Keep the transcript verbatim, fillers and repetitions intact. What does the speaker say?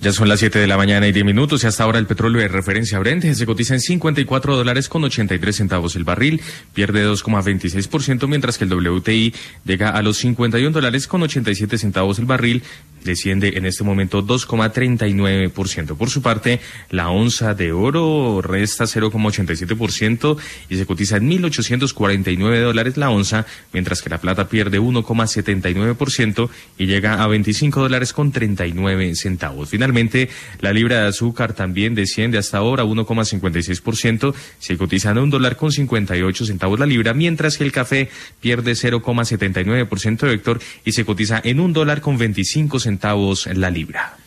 Ya son las siete de la mañana y diez minutos y hasta ahora el petróleo de referencia Brent se cotiza en cincuenta y cuatro dólares con ochenta y tres centavos el barril, pierde dos coma veintiséis por ciento, mientras que el W T I llega a los cincuenta y un dólares con ochenta y siete centavos el barril, desciende en este momento dos coma treinta y nueve por ciento. Por su parte, la onza de oro resta cero coma ochenta y siete por ciento y se cotiza en mil ochocientos cuarenta y nueve dólares la onza, mientras que la plata pierde uno coma setenta y nueve por ciento y llega a veinticinco dólares con treinta y nueve centavos. Finalmente, la libra de azúcar también desciende hasta ahora uno coma cincuenta y seis por ciento, se cotiza en un dólar con cincuenta y ocho centavos la libra, mientras que el café pierde cero coma setenta y nueve por ciento, Héctor, y se cotiza en un dólar con veinticinco centavos la libra.